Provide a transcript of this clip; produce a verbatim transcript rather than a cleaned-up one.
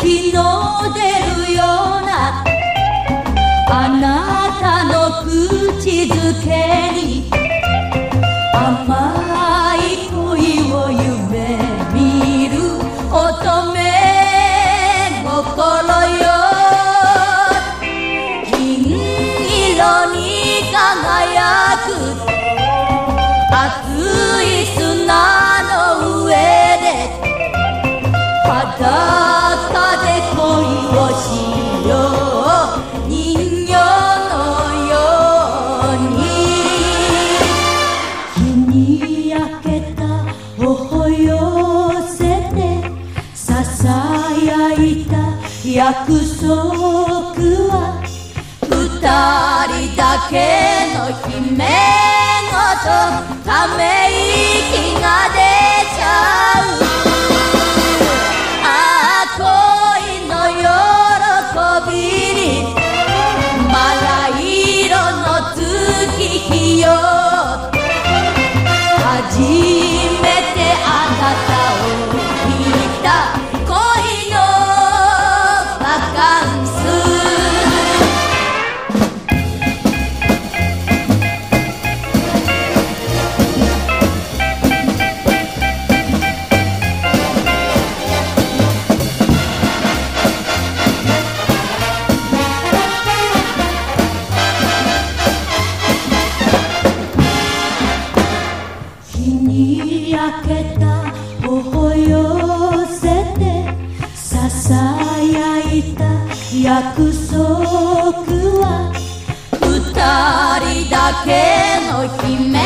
日の出るようなあなたの口づけに甘い恋を夢見る乙女心よ。銀色に輝く熱い砂の上で裸で恋をしよう人形のように。日に焼けた頬寄せてささやいた約束は二人だけの姫ごとため息が出ちゃう。ああ恋の喜びにまだ色の月日よ。初めてあなたを見た恋のバカンス。日に焼けた頬寄せてささやいた約束は二人だけの姫